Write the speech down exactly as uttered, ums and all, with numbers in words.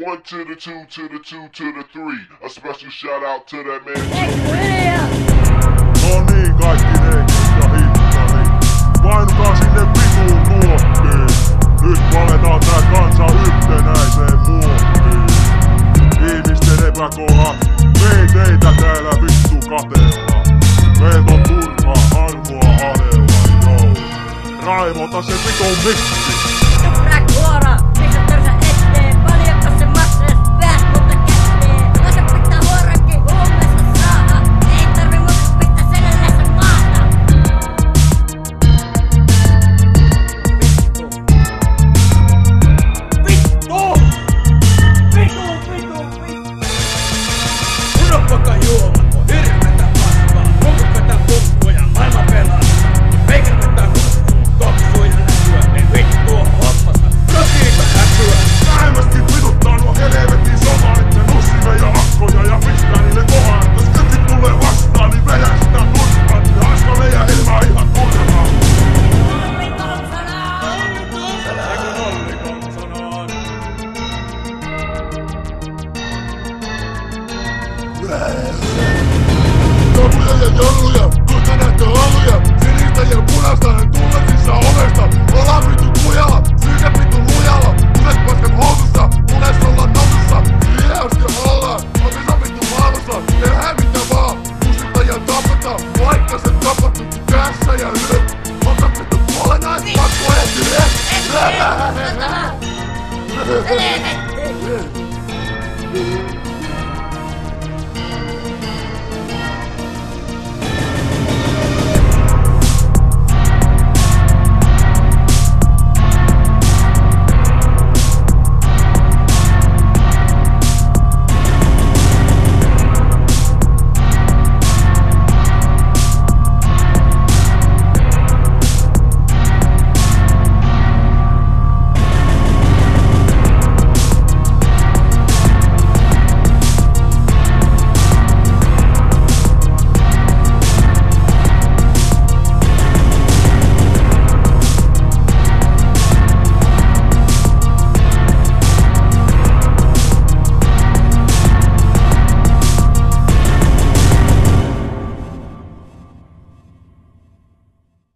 one to the two, to the two, to the three. A special shout out to that man. No niin, kaikki neikit ja hittari. Painukaa sinne vituun nuottiin. Nyt valetaan tää kansa yhtenäiseen muottiin. Ihmisten epäkohat, me ei teitä täällä vittu katella. Meiltä on turhaa armoa adella, joo. Raivota se vitun mikki. Rää kuora, missä törsä eteen. Paljonko se maksaa, pääs mutta käteen. Toisen pitää huorankin huumessa saada. Ei tarvi muuta pitää selälleensä maata. Vittu! Vittu, vittu, vittu! Unohtakaa juomat, on hirveetä paskaa. Rumput vetää pumppuja, maailma pelaa. Meikä vetää hussuun, topsuja näkyä. Ei vittu on hommasta, rotiita äkyä. Vähemmästi vituttaa nuo helvetin somalit. Ne nussii meidän akkoja ja pistää niille kohaan. Jos kytit tulee vastaan, niin vedä sitä turpaan. Ja haista meidän ilmaa ihan turhaan. Ollikon sanaa! Eikö Ollikon sanaan? Jolluja ja jolluja, kun te näette halluja. Sinistä ja punaista, ne tunnetissa ovesta. Ollaan vittu